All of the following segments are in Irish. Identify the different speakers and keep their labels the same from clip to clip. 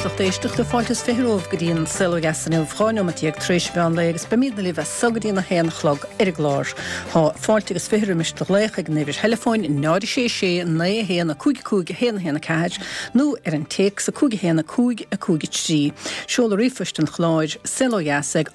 Speaker 1: éisteach de fáiltas féróh go dtíon selgasanú bhráinú matíag tríéis beán légus be míad na libh sagadína héana chlog ar glár. Tá fáiltegus féhrumis do lécha ag nébhir telefóin in 96 na héana cúig héana caiid nó ar an téic sa cúig héana cúig a cúig trí. Seola rifuist an chláid selgasag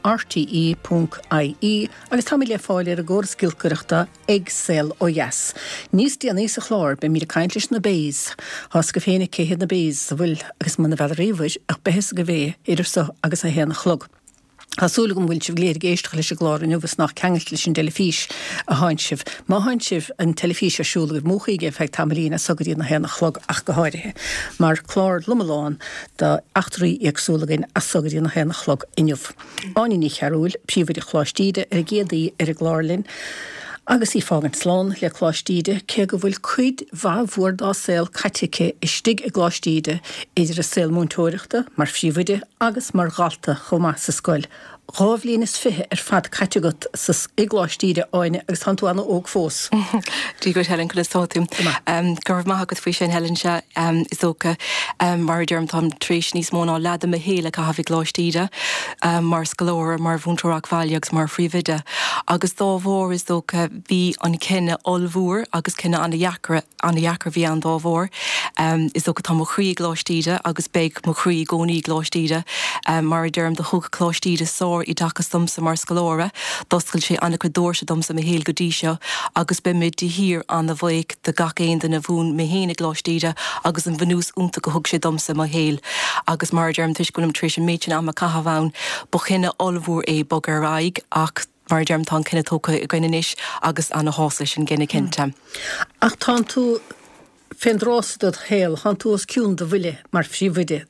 Speaker 1: rte.ie agus tá le fáil ar a ggóir scilcuireachta ag sel ó yes. Níos díana níos a chlár be míad a caiintlis na béis. Has go féna céhéad na béis sa bhfuil agus man na bhead riomhais ach behes go bhéh idir sa agus a héana chlog. Thásúla go bhfuil sibh léir géisteach leis a glár an nuhas nach cheangailt leis an telefís a haintsibh. Má haintsibh an telefís arsúla go móchaige feag tamlína sagadí na héana chlog ach go háirithe. Mar chlár lumaláin de achtarí agsúlagain a sagadí na héana chlog inniuh. Áine ní chearúil, príomhid i chláistíide ar a géadaí ar a glárlinn. Agus í fágan slán le chláistíide, cé go bhfuil cuid bhór dá sel caitice i stig a glástíide idir a sel múntóireachta, mar fríomhide agus mar galta chomá sa scoil. Rábhlíon is fithe ar fad caitegat sa glástíide áine agus hanúanna óg fós.
Speaker 2: Dí go Helen chun tátim. Gurh maithagad faoi sin Helen se is ócha mar dearm tám tríéis níos móná leada a héla a hafih glástíide mar scalóir mar bhúntóach bhaileags mar fríomhide. Agus dá bhór is ócha bhí an cinenne olbhúr agus cinenne anna dhheacar bhí an dá bhór. Is ócha tá mo chrí glástíide agus beag mo chrí gcónaí glástíide mar dearm de thug glástíide sór I dachas domsa mar scalóra, doscail sé anna go dóirse domsa me héal go díseo, agus be mid di hir an na bhaig de gach éon na bhún me héna glástíide agus an bhanús únta go thug sé domsa mo héal. Agus mar dearm tuis gúnam tríéis an méitin am a cahabhain, bo chinne olbhúr é bog ar raig ach mar dearm tá cinenne tóca I gainis agus anna hása sin gine cinnte.
Speaker 1: Ach tá tú féndrásad héal, han tú os ciún do bhuile mar fríomhide.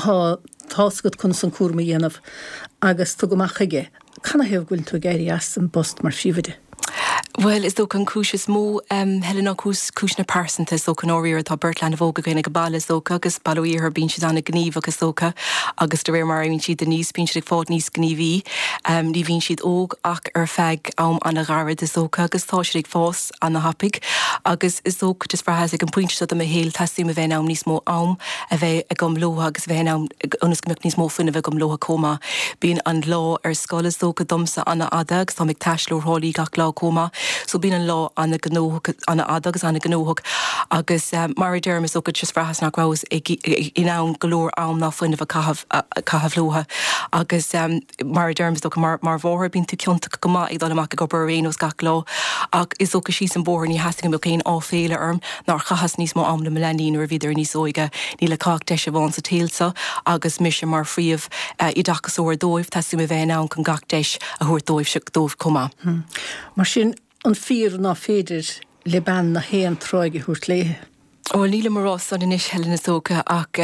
Speaker 1: Tásgad chun san cuarma dhéanamh agus tu go machaige. Canna heh gúil tú gairí as an bost mar fríomhide?
Speaker 2: Well, is dóch an cúis mó Helena cúisna persanta so an óíir tá Bertlein a bhóga goine go bail dócha agus bailí ar bín si anna gníomh agus dócha agus de réir mar bhín siad den níos bín siad fád níos gníomhí ní bhín siad óg ach ar feig am anna gáir is dócha agus tá siad ag fás anna hapig agus is dócha just brathe ag an pointse a héal tasú a bheith am níos mó am a bheith ag gom lóha agus bheith am onas gombeach níos mó funna bheith gom lóha cóma. Bín an lá ar scolas dócha domsa anna ada agus tá ag taislór hálí gach lá cóma. So bín an lá anna gnóthach anna adagus anna gnóthach agus mar derm is ógad just frahas nach rás in an golóir am ná fuinna cahabh lóha agus mar derm is ógad mar bhór bín tú cionta go má ag dal amach go rénos gach lá ach is ógad sí an bór ní hasting go céin á féile arm nar chahas níos mó am na millennín ar viidir níos óige ní le cach deis a bhain sa téalsa agus mis mar fríomh I dachas óir dóibh tasú a bheith an chun gach deis a thuair dóibh se dóibh comá.
Speaker 1: Mar sin an fír ná féidir le ban na héan tráige thuirt léthe.
Speaker 2: Ó níle marrás an inis Helena sóca ach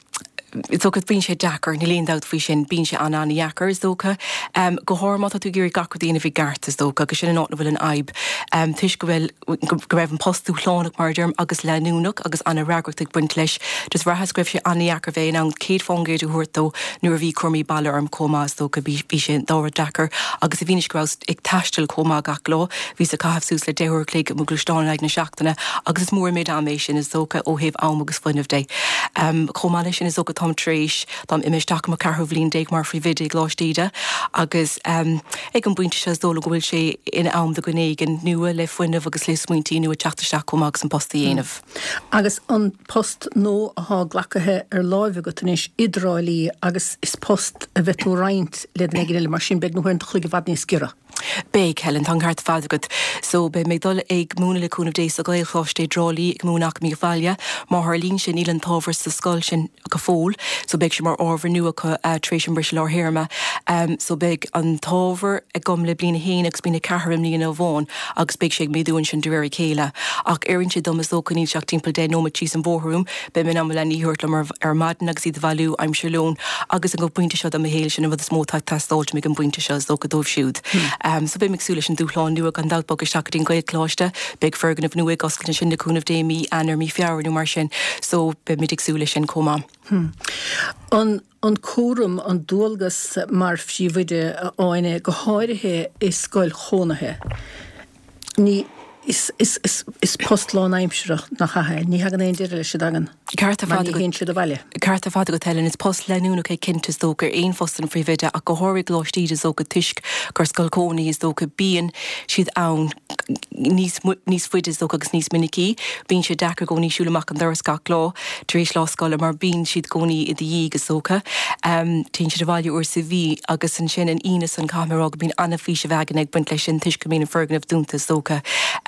Speaker 2: it's ógad bín sé deacar ní líon dát faoi sin bín sé anna dheacar is dócha go háirmata tú gurí gachar daoine bhí gart is dócha agus sin an ána bhfuil an aib tuis go raibh an postú chlánach mar derm agus leúnach agus anna ragart ag buint leis just bhreithas greibh sé anna dheacar bhéin an céad fángéadú thuirtó nuair bhí chumí bailile arm comá is dócha bhí sin dáhar deacar agus a bhínis grás ag taistil comá gach lá bhí sa cahabh sús le déhir clé mo gluisteáin ag na seachtainna agus is mór méid améis sin is dócha ó héh am agus fuinmh dé. Comá lei sin is dócha Tom tríéis dám imisteach má carthú bhlíon déag mar fríomhide glástíide agus ag an buinte se dóla gohfuil sé in am de gonéig an nua le fuinmh agus le smuointí nua teachtarteach comach an post dhéanamh.
Speaker 1: Agus an post nó ath glacathe ar láimhe go tanis idrailí agus is post a bheith tú raint le an éigeile mar sin beag nóhaint chuig bhhad níos gura.
Speaker 2: Beag Helen tan hart fadagad so be me dul ag múna le cúnamh dééis a gail chláiste drolí ag múnach mí bhaile má th lín sin ílan tábhar sa scoil sin go fól so beag sé mar ábhar nua go trééis an bris láthirma so beag an tábhar ag gom le blina héin agus bína ceharm níon a bháin agus beag sé méadúin sin dúir chéile ach éann sé domas ó canín seach timppla dé nóma tí an bórúm be min am le níhirt le mar ar madan agus iad bhú aim se lún agus an go buinte seo am héil sin bh smótá testáilt mé an buinte seo ó go dómh siúd. So be migsúla sin dúláán nua an dalbog seach dín goid chláiste, beag fergan of nua goscailin sin naúnmh déimi anar mí fearú mar sin, so be mid agsúla sin comá.
Speaker 1: An cuaram an dúalgas mar fríomhide áine go háirithe is scoil chónathe. Ní Is postlán aimimseach nach chathe, ní hagan éon deire se dagan.
Speaker 2: Carta
Speaker 1: hén siad a bhaile.
Speaker 2: Carta fada go tellin is post leúna é cinntas dógur éon fostan fríomhide a go háir glóistíide ó go tuisc gur scoilcónaí is dó go bíon siad ann níos fuidir dó agus níos minicí, bín siad dechar gcónaí siúlaach an doras gach lá, taréis láscoile mar bín siad gcónaí i d dhígus ócha. Tín siad a bhaile uair sa bhí agus an sin an inas an camerará bín anna físe bhegan ag buint leis sin tuisc go mína fergan dúntas dócha.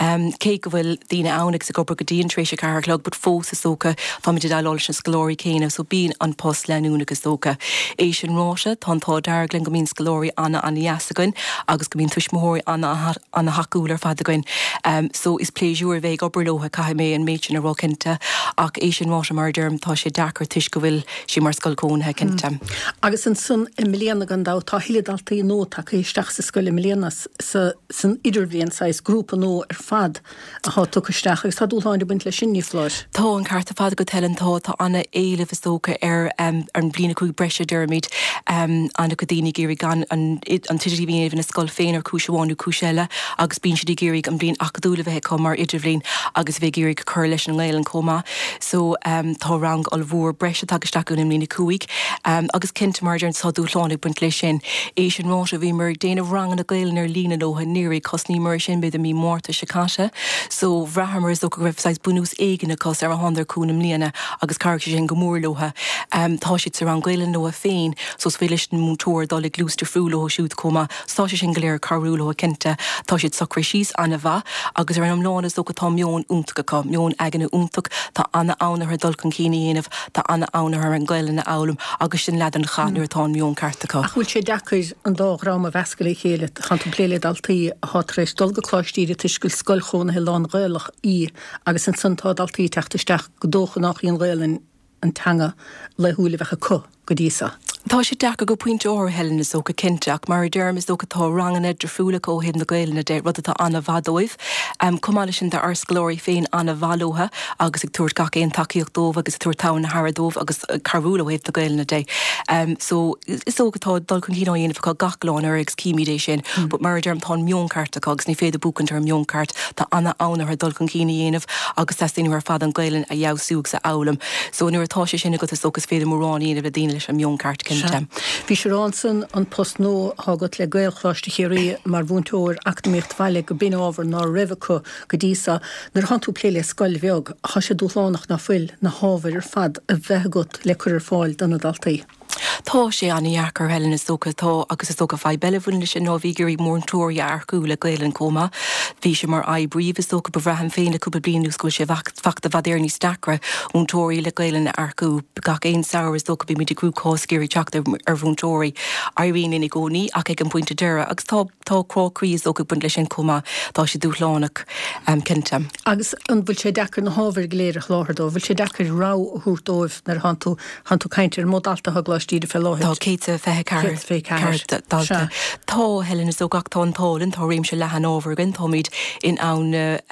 Speaker 2: Cé go bhfuil dína annig sa gobar go dtíon trééis se carlog, bud fós is dócha táid eáil sin scalóirí céine, so bín an post leúna agus dócha. É sin ráise tátá darglann go mín scalóirí anna anheasagain agus go mín tuismóirí anna haúlar fadagain. So is pléisiúr bheith oberlótha cai mé an méidsin a rácinnta ach é sin ráise mar derm tá sé dechar tuis go bhfuil si mar scalcónathe cinnta.
Speaker 1: Agus an sun i mléana gan dá tá hiiledaltaí nó take isteach sa scoile mléanas san idirbhíon sais grúpa nó ar fad a há tuchaisteach agus tá dúláin buint le sin nífláir.
Speaker 2: Tá an carta fada go tellan tá anna éileh is dócha ar an blina chuig breise dermid anna go dtíine géirí gan an tiidir bhíon éh na scoil féin ar cúiseháinú cúiseile agus bín si géirí an blin acadúla bheith com mar idirblin agus bheith géirí go chur leis an léilen comá. So tá rang al bhór breise tagisteachún im lína cuaig agus cinnte mar an tá dúláinnig buint lei sin. É sin ráise bhí mar déanamh rang na gailen ar lína nóha níirí cosní mar sin beidir mí mórta se cáise. So bhreahamar is dó go raibh bunús éigeanna cos ar a handar cúnam líana agus carcha sin go mórlótha. Tá siad sa rang gailen nóha féin, so s féiles an mútóir dála glúster fúlóha siút comá, tá sé sin goléir carúlóha cinnte, tá siad sacra síos anna bha, agus ar an amláin is dó go tá mion úntacha, mion aganna úntach, tá anna ánathair dulcan cíine dhéanamh, tá anna ánathair an gailen na álam, agus sin ledan chaanúir tá mion cartacha.
Speaker 1: A chuil sé decair an dáhrám a bhescail chéile chantú pléile daltaí há rééis dul go chláistíide tuiscail scoilchóna he lán réalach í agus an santá daltaí teachtasteach go dócha nach íon réalan an tanga le thuúla bheitcha go dísa.
Speaker 2: Tá sé decha go puinte áir helen is ócha cinteach, mar derm is ócha tá rangan idir fúla ó hén na gailena dé rud atá anna bhadóibh. Cumáile sin de arscalóirí féin anna bhalótha agus ag túir gach éon takeíocht dómh agus túir táin Haradómh agus carhúla héh na gailena dé. So is ócha tá dul chun híá dhéanamh chu gachláin ar ag cíimiidé sin, but mar derm tá mionncarta agus ní féidir búcan ar mionncartt tá anna ánathair dul chun cíine dhéanamh agus testíú ar fad an gailen a jausúg sa álam. So nuair atá sé sinna go is ógus féidir mórrán a dtíine leis an mionncartt.
Speaker 1: Bhí sé ránsan an post nó hágat le gailchláiste chéirí mar bhúntóir achtamíocht bhaile go bin ábhar ná rivecha go dísa nar hanú pléile scoil bheag há sé dúlánach na fuil na hábhar ar fad a bheithgat le chur fáil donna daltaí.
Speaker 2: Tá sé annaheachar helen is dócha tá agus is dócha fáid beilehún leis an nóhígurí mórtóirí arcú le gailen comá. Bhí sé mar aibríomh is dócha bhreahan féin le cúpa blianú scoil sé fachta bhadéir ní stacra úntóirí le gailen arcú gach éon saoir is dócha bí mí grú cóscéirí teachta ar bhúntóirí airíon ina gcónaí ach ag an pointe deire agus tá crácrí is dócha buint leis sin comá tá sé dúlánach cinnte.
Speaker 1: Agus an bhfuil sé dechar na hábhar léirech láthardó, bhfuil sé dechar rá thuúrdóibh nar hanú caiintear módalta thugláistíide fel láthir.
Speaker 2: Tá céite fethe dalta. Tá helen is ó gach tá an tálann tá réim se lehan ábhargan táid in ann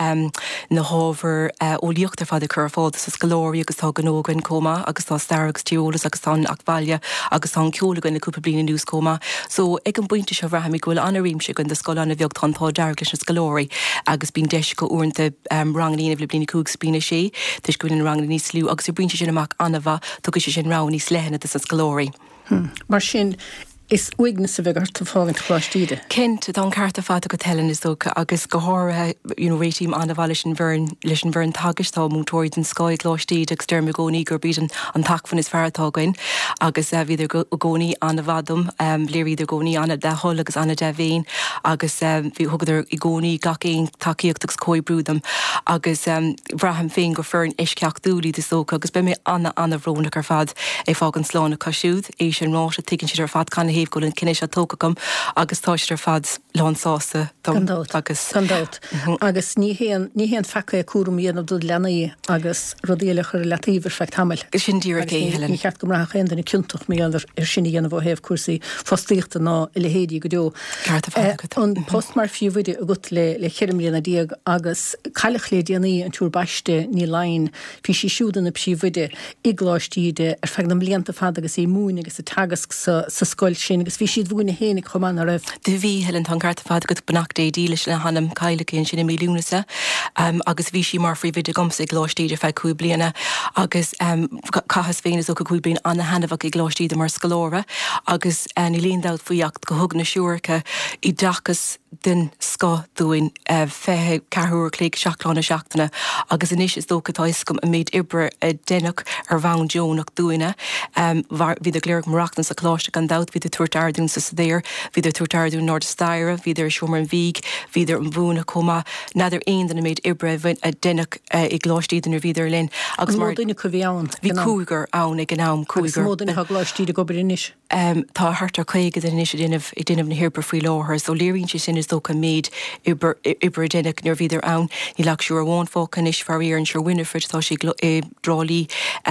Speaker 2: na hábhar ólíochttar fad a chur fád sa scalóirí agus tá ganógan comá agus tá staragus tíolalas agus tá achbhaile agus tá ceolalagan na cúpa blina nús comá. So ag an buinte se bhreahamí gohfuil anna réimse gon de scoilna bheag tá deirglas na scalóirí agus bín deis go uanta rangaíanamh le blina cúg spína sé, tuis gohfuil an rang níos slú agus i brinte sin amach anna bha tugus sé sin rá níos lehanna sa scalóirí.
Speaker 1: Mar sin is uigna sa bheith arta fágan chláistíide.
Speaker 2: Cinnte tá carta fáta go tellan is dócha agus go háirithe réitím anna bhá leis an bhern tagas tá mútóirid an scáid gláistíide agus derm gcónaí gur bíd an tacfan is fearrtágain agus bhíidir gcónaí anna bhadum léiríidir gcónaí anna de hol agus anna de bhéin agus bhí thugadidir i gcónaí gach éon takeíochttas cóibrúdam agus bhraham féin go fearn isceach dúlí is dócha agus be mé anna bhrónach ar fad é fágan sláánna cosisiúd é sin ráise tuigann siad ar fad canna go an cinnéis a tógam agus táistir fad lánsása
Speaker 1: Gandát. Agus ní héan fecha a cuam íanamh dúd lenaí agus rodéile chur letíomhar fecht hamil.
Speaker 2: Sin díra
Speaker 1: ní cheart go racha an na ciúntaach mé ar sinna dhéanamh héh cuasaí fostíochtta ná i le héadí go deo. An post mar fiúhide a gut le chirimlíanana díag agus caiilech déanaí an túr baiste ní lein hí sí siúdan na psíhide i gláistíide ar feag na mlíanta fad agus é múin agus a tagas sa scoil sin agus bhí siad bhúna hénig chumán a raibh.
Speaker 2: De bhí Helen tan carta fad go banacht é dílis le hanam caiilecinn sin míúnasa agus bhí si mar frí viidir gomsa glástíidir fe cúi bliana agus cahas féin ó go cúi blin anna hanamh i glástíide mar scalóra agus ní líondát faoíocht go thug na siúrcha I dachas den sco dúin fethe carthúr clé seachlána seachtainna agus inis is dócha iscom a méid ibre dénach ar bhain Joach dúine hí de gléir marachtan sa chláiste gan dat hí de tuairtardún sa sadéir, hí de tuairtardún Nord Staire, hí der siomar an víg, hí der an bhúna comma, nadidir aon den méid ibre a dénach I glástíidir ar víidir linn.
Speaker 1: Agus mar duine cohíán.
Speaker 2: Hí cúigar ann ag gnám cúigar.
Speaker 1: Agus módana ha glástíide go inis.
Speaker 2: Tá hartar chuige den inis I déanamh na hirpa faoi láthir, so léiríonn si sin is dócha méid ibre dénach nar víidir ann, ní leach siúr bháin fócan is faríar an siúr Winifred tá si drálí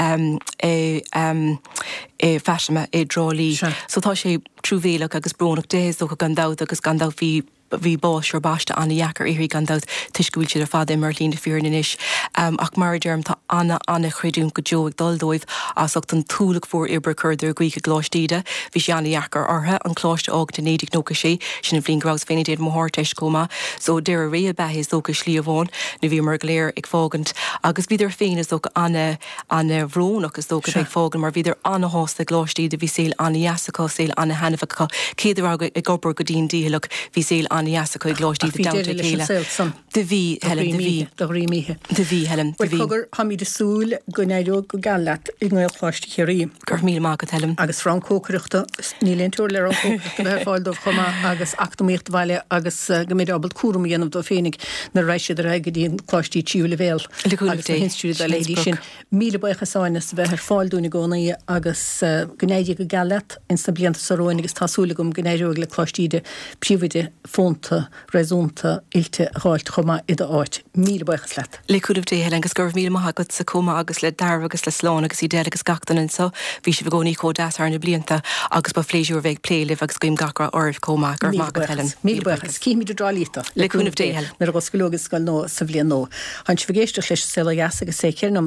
Speaker 2: feisime drálí. So tá sé trúvéach agus brnach dééis dócha gandát agus gandát hí bá seir báiste anna dhechar éirí gandát tuisgúil siad ar fada mar lína fiúrin inis. Ach mar derm tá anna chréidún go joig daldóibh asach an túlaach fuór ibre chuidir gcuige glástíide, hí sé anna dhechar ortha an chláiste ág den éidir nócha sé sin a bblin grás féine déad mthirteis comma, so deir a ré behéis dócha slí a bháin na bhí mar léir ag fágant agus bhíidir féin is dócha anna bhrónach is dócha ag fágan mar bhíidir anna hásta glástíide bhí saoil anna jaasachá saoil anna hanamhacha céidir aga ag gobar go dtíon díhalach hí saoil anna jaasachá ag glástíide damta chéile. De bhí Helen de bhí Helen de bhí.
Speaker 1: Chugur hamí de súl go néidirú go galat I gnáil chláiste chéirí.
Speaker 2: Gur mí mágad Helen.
Speaker 1: Agus Francócreachta nílíonn túir le Francócreachta fáildómh chuma agus achtamíocht bhaile agus go méid abal cuarum dhéanamh do fénig na reisiad a raige díon chláistí tíú le bhéal. Agus na hinstúid a léidí sin míle buchasáinas bheith ar fáilúna gcónaí agus gnéidir go galat insta blianta sa roin agus tásúlagum gnéidirú le chláistíide príomhaide fónta, réúnta, ilte ráilt chuma I do áit. Míle buchas leat.
Speaker 2: Le cúdamh dé Helen agus gur míle maithagad sa cuma agus le darb agus le slán agus I déad agus gachtain so bhí si bhgónaí códáar na blianta agus ba pléisiúr bheith pléileh agus goim gachra orh cóma gur mágad Helen.
Speaker 1: Míle buchas, cíimiidir drálíta.
Speaker 2: Le cúnamh dé Helen.
Speaker 1: Nar agus gológus gal nó sa bblion nó. Haint bhgéisteach leis sela gas agus sé cearnam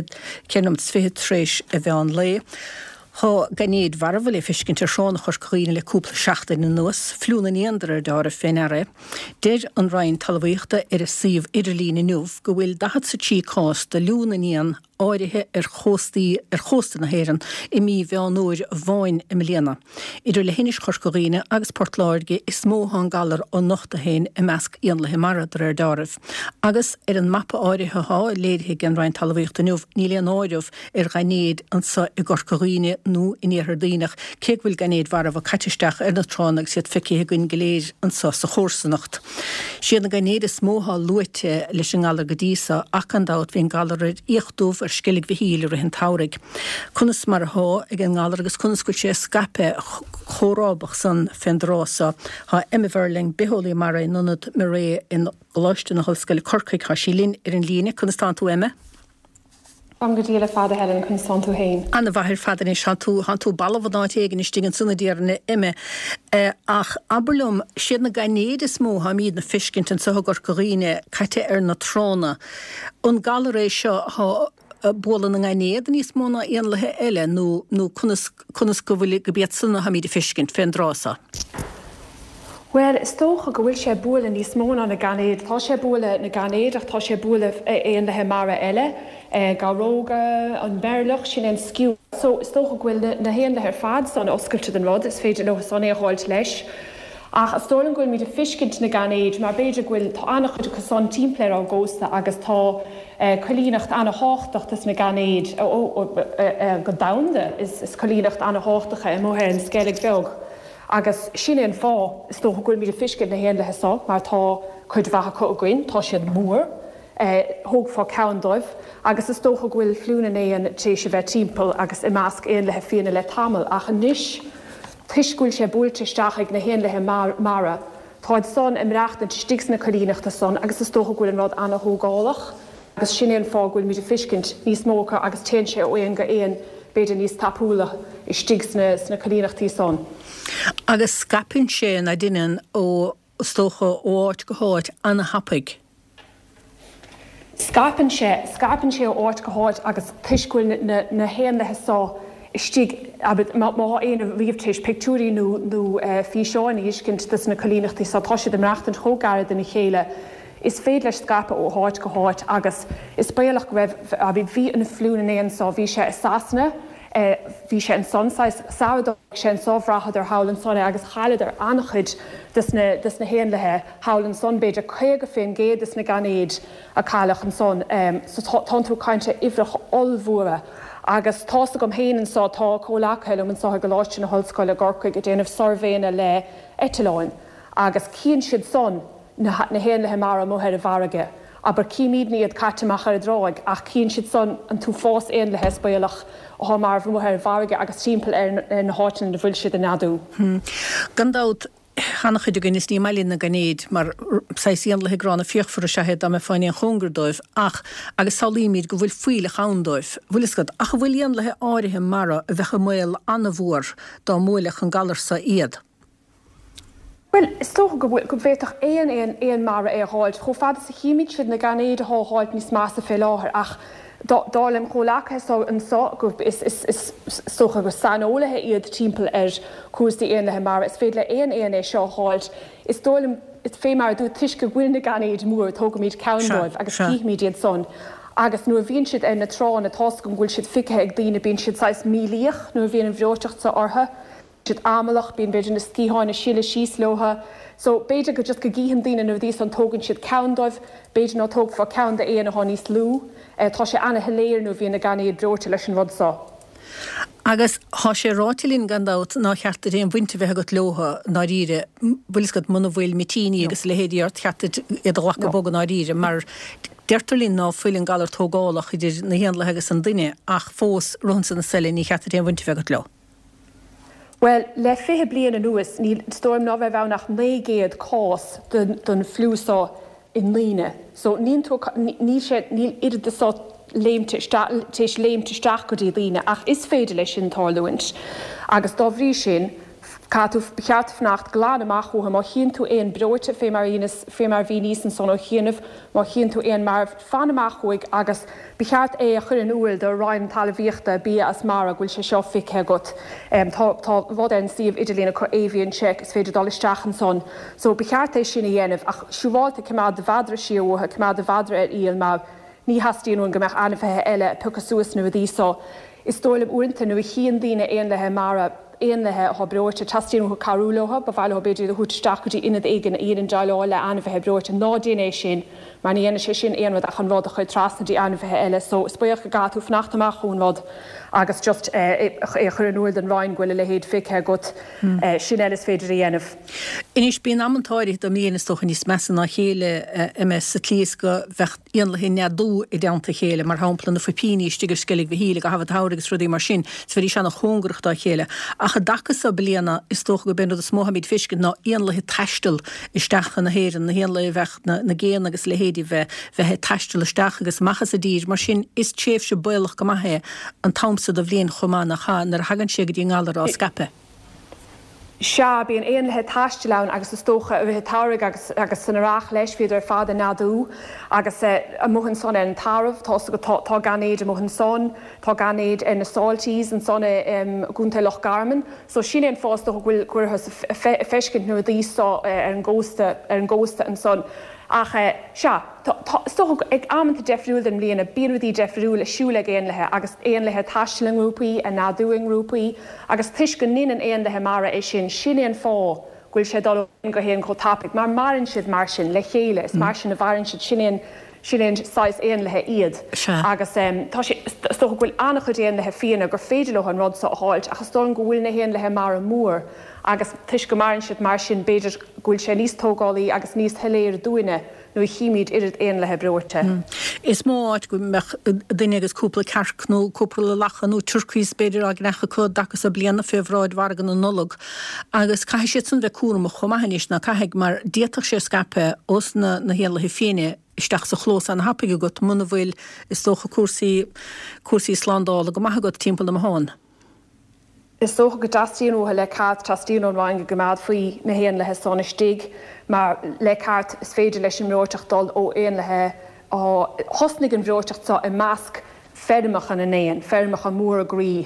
Speaker 1: tríis a bheith an le. Tá gannéad warhfuil é fiscinnte seánna chur chuoine le cúpla seachta na nuas, fliúna níandar dára féinare. Déir an rainn talmhaíochta ar a síomh idirlína nuamh go bhfuil dahad sa tí cás de lúna níon áirithe ar chósta na héireann I mí bheanúir bháin I mbliana. Idir le hinis chorcoíine agus portláirge is móthan galar ó nochta héin I measc íon le himaradar ar dáramh. Agus ar an mappa áirithe há léirithe gan rainn talmhaíochta nuamh ní leon áirimh ar gainéad an sa I gorcoíine nó in éar daoinach cé bhfuil gannéad warmh a caitisteach ar na tránach siad ficithe gon goléir an sa chósanacht. Siad na gannéad is mótha luite leis an galar go díosa ach an dát bhíon galarid íochtúmh skillig vi híle hin taurig. Kunnas mar há ag an gálar agus kunnas go sé skape chórábach san fendrása ha Verling beholí mar nunad maré in gláiste na hoscail corcaig ha sílín ar an líne kunnas tá tú Emma?
Speaker 3: Am go díle fada Helen chun san tú hain.
Speaker 1: Anna bhair fada ní han tú balhdáit éigen istígan sunna díarna Emma. Ach aberlum siad na gainéad is mó ha míad na fiscint an sa gorcoíine caite ar na trána. An galeréis seo ha bólan na gainéad níos móna íon lethe eile nó kunnas go bhfuil go beat sunna ha míad fiscint fendrása.
Speaker 3: Well, is tócha go bhfuil sé bóla níos móna na ganéad, tá sé bóla na ganéad ach tá sé bóla éon lethe mara eile, garóga an beirlach sin an sciú. So is tócha bhfuil na héon lethe fad san oscailte den rud, is féidir nó san é háilt leis. Ach is tólan gúil míad a fiscint na ganéad, mar beidir gúil tá annach chuid go san timpplair á gósta agus tá colínacht anna háchtachtas na ganéad go damda is colínacht anna háchtacha I mthe an scéalaigh bheag. Agus sin an fá is tócha gúil míad a fiscint na héon lethe sá, mar tá chuid bhecha chu againn, tá siad mór, thóg fá ceanndóibh, agus is tócha gúil fliúna éon té sé bheith timppel agus I measc éon lethe fianna le tamil ach an níis tuisgúil sé búilteisteach ag na héon lethe mara. Táid son imreacht an stig na colínachta son agus is tócha gúil an rád anna thógálach, agus sin an fá gúil míad a fiscint níos mócha agus téan sé óon go éon beidir níos tapúla I stig na colínachtaí son.
Speaker 1: Agus scapin sé na duine ó stócha óáit go háit anna hapaig.
Speaker 3: Scapin sé ó áit go háit agus tuisgúil na héon lethe sá stig má éana bhíomtééis picúí nó fi seáin iscinint na cholínachtaí sa tá siad amreachtain thógáir den na chéile. Is féad leis scape ó háit go háit agus is béalach raibh a bhí an flúna éon sá bhí sé sasna, bhí sé an sonsáis saoadh sé an sábhrachad ar hálann sonna agus chaileidir annachchuid dus na héan lethe hálann son beidir chuige féin géad is na ganéad a chailech an son so tá tú cainte ifrach olmhuara. Agus tása gom héanaan sá tá cólachail an sá go láiste na hallscoile gorcaig a déanamh sorvéine le Eteláin. Agus cían siad son na héan lethe mar móthir a bharige. Aber cíimiad níiad caiteach ar a dráig ach cían siad son an tú fós éon le hespéalach ó mar móthir bharige agus timppel ar na háitin na bhfuil siad a nadú.
Speaker 1: Gandát Hanna chuidir gan is ní meilín na ganéad mar saíon le grána fiochfar a sehead am fáin an chungardóibh ach agus salíimiid go bhfuil fuiile chaúndóibh. Bhuiliscad ach bhfuilíon lethe áirithe mara a bheitcha muil anna bhór dá múlach an galar sa iad.
Speaker 3: Well, is toch go bhéach éon mara é háilt. Cho fad sa chiimiid siad na ganéad háilt níos measa fé láthir ach dálim cholacha an sá is socha go sanolalathe iad timppel ar cuasaí éon lethe mara. Is féad le éon é seo háilt. Is dólim is fé mar dú tuisce bhfuil na ganéad mór tógamíid ceandáibh agus cíimiid iad son. Agus nuair bhíonn siad ar na trán na tás go bhfuil siad fiche ag daoine bíonn siad 6 mílíoch nuair bhíon an bhreoteacht sa ortha. Siad amalach bíon beidir na scíáinna síle síos lotha. So beidir go just go gíhan daoine nuair dís an tógann siad ceandáibh, beidir ná tóg fá cean de éana a níos lú, tá sé anna heléir nó bhíon na ganéad breirte leis an rudsá.
Speaker 1: Agus há sé rátilín gandát ná cheartta réon bhainte bheith go lotha ná ríre, bhuiliscad muna bhfuil mitíní agus lehéadíart cheartta iad lecha bogan ná ríre, mar deirtarlín ná fuilin galar tógálach idir na héan le agus an duine ach fós runsa na selin ní cheartta réon bhainte bheith go lo.
Speaker 3: Well, le fithe blian an nuas, ní storm ná bheith bheannach 9 cás don flúsá in líne. So níl iad de sá léimte staach go dtí líne, ach is féidir leis sin táluint. Agus dá bhrí sin, catú becheartfnacht glán amach ó má chin tú éon breirte fé mar bhí níos an son ó chéanamh, má chin tú éon mar fan amach chuig agus becheart é a chur an uail de ráin talvíochta bí as mar a bhfuil sé seo fiche got. Tá bhd an siomh idirlína chu éhíonn check is féidir dálisteach an son. So becheart é sin a dhéanamh ach siúbháilta cumad de bhadra siútha cumad de bhadra ar íal má ní hastíonún gombeach anmhethe eile pucha suas nu a dísá. Is dóilm uanta nu a chéan daoine éon lethe mara éon lethe á breirte tastíonú carúlóha, ba bhile beidir de thuteach go dtí inad éigen íon deáile anmhethe breirte ná déné sin, mar ní dhéana sé sin éonmhad a an bhád a chuid trasna dí anmhethe eile, so spéoch go gatú fnachtamach chunhád agus just chur an uail den ráin ghfuil le héad fiche got sin eile féidir dhéanamh.
Speaker 1: Inis bíon ammantáirí do míana stocha níos measa ná chéile MS sa tlíos go bheith íon le hinne dú i deanta chéile mar háplan na fopíní stigur scilig bhíle go hafah táragus rudí mar sin, sa bhí sena chungrachtá chéile. Ach a dachas a bliana is tócha go ben is Mohammed Fiskin ná íon le teistil isteach na héan na héan le bheith na géan agus le héadí bheith teistil isteach agus machchas a dír mar sin is tréf se builach go maithe an tamsa do bhblion chomá nach cha nar hagann sé go dtí ngálar á scape.
Speaker 3: Se bíon éon lethe taiste len agus is tócha a bheit táraigh agus sanarach leis féidir fád a nadú agus a mthann son an taramh tá ganéad a mthann son, tá ganéad na sáiltíos an sonna gúnta Loch Garman, so sin éon fás do bhfuil cuairthas feiscint nu a díosá ar an ggósta an son. Ach stoch ag amanta defriúil den mbliana bíúdí defriúil a siúla éon lethe agus éon lethe taisteling rúpaí a nádúing rúpaí agus tuis go nían éon lethe mara é sin éon fá ghfuil sé dul go héon có tapig mar marann siad mar sin le chéile is mar sin a bharann siad sin 6 éon lethe iad agus tá stoch bhfuil annach chud éon lethe fianna gur féidir le an rud sa háilt agus tó go bhfuil na héon lethe mar mór agus tuis go marann siad mar sin beidir ghfuil sé níos tógálaí agus níos heléir dúine nó chiimiid irid éon lethe breirte.
Speaker 1: Is máid go duine agus cúpla cearcnú cúpla lachanú turcís beidir a gnecha chud dachas a blianana fehráid wargan an nolog agus cai siad san bheith cuaram a chomahanis na caiigh mar déach sé scape os na héala féine isteach sa chlós an hapaige got muna bhfuil is tócha cuasaí slandála go maithe go timppla am háin.
Speaker 3: Is socha go dastíonútha le cad tastíon ónhain go gomad faoi na héan lethe sonna stig, mar le cart is féidir leis an bhreirteachtdal ó éon lethe hosnig an bhreirteacht sa i measc fermach an éon, fermach an mór a grí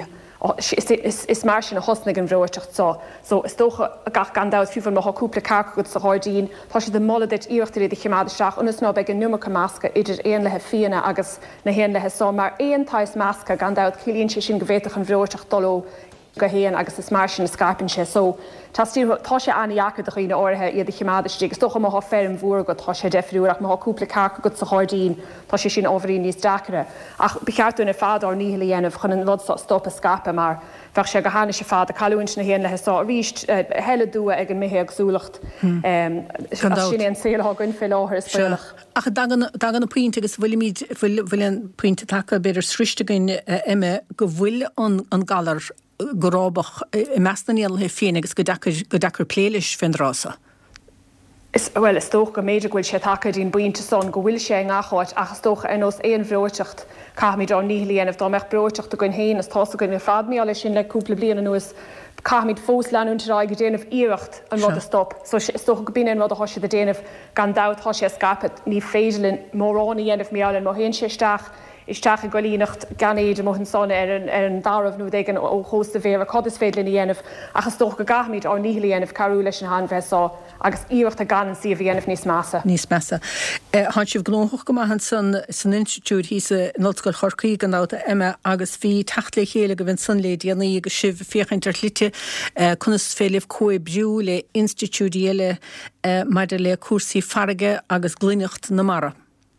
Speaker 3: is mar sin a hosnig an bhreoirteach so is tócha a gach gandát fiúfar mo cúpla car go sa háidín tá si de molla dit íochttarí de chimáisteach unas ná beag an numach másca idir éon lethe fianna agus na héan lethe só mar éon táis másca gandát chilíonn sé sin gohhéach an bhreoirteach duló go héan agus is mar sin na scaipin sé so tá sé aníachcha do chuoine áirithe iad de chimáidetí agus tócha má ferm mhór go tá sé defriúach má cúpla car go sa háidín tá sé sin ábhrí níos dachare ach becheartú na fád ar níhil dhéanamh chun an lod stop a scape mar bheith sé go hána sé fád a calúin na héan lethe sá ríist heile dúa ag an mihé agsúlacht sin an saoilth gunn fé láthir is spéilech.
Speaker 1: Ach dagan na puinte agus bhfuil an puinte take beidir sristegain imime go bhfuil an galar gorábach I measnaíal he féin agus go dachar pléilis fin rása.
Speaker 3: Well is tócha go méidir bhfuil sé take dín buinte son go bhfuil sé nacháit achas tócha os éon bhreoirteacht caithmid á níhlíanamh dá meach bhreoirteacht a gon héin as tása gon fadmí lei sin le cúpla bliana nuas caithmid fós leanúntará go déanamh íireacht an rud a stop. So is tócha go bíon rud a thoise de déanamh gan dát tá sé scapat ní féidirlinn mórrána dhéanamh meálan má héon sé isteach isteach a golínacht gan éiad a mohan sanna ar an darmh nó d ó hósta bhéir a cod is féidirlinn dhéanamh achas tócha go gaithmid á níhlíanamh carú leis an hanbheitá agus íireacht a gan si a bhíanamh níos measa.
Speaker 1: Níos measa. Tá sibh glóthach go maithan san institút hí sa nolscoil Chorcaí gan dáta imime agus bhí tacht le chéile go bhain sanlé déanaí agus sibh féchaintar lite chunas féileh cóib bhiú le institúdíile maidir le cuasaí farige agus glúineacht na mara.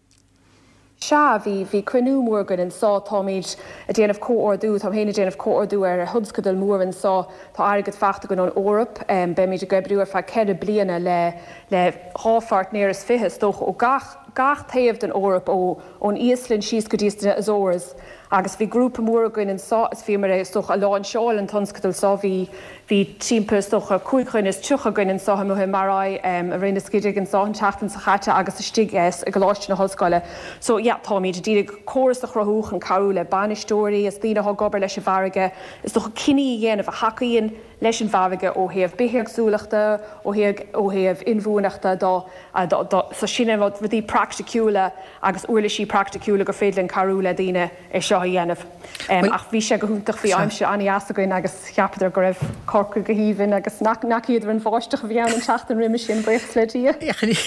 Speaker 3: Sea bhí cruinú mór gon an sá táid a déanamh cóordú, tá héna déanamh cóordú ar a thudscadal mór an sá tá agad feachta gon an Órap, be méidir goibbrú ar fe cead bliana le háfart néras fithes tócha ó gach taobh den Órap ón Íoslinn síos go díosna Azores agus bhí grúpa mór gon an sá is bhí mar tócha a láin seáil an thudscadal sá bhí timppla tócha cuaigchuin is tucha gon an sá mu marráid a rinne skidig an sáhan teachtain sa chatte agus a stig a goláiste na hoscoile. So táid díad choras a chrothúch an carú le banistóirí is tína á gobar leis an bharige, is do cinní dhéanamh a hacaíonn leis an bharige ó héamh bitheagsúlaachta ó héamh inmhúnachta sa sinna bhí practicúla agus uirlaisí practicúla go féadlann carú le daine é seo dhéanamh. Ach bhí sé go húntaach bhí aimse aníasagain agus cheapaidir go raibh corca go híhann agus naciad an bháisteach bhíann an teachtain riimi sin bucht le dí.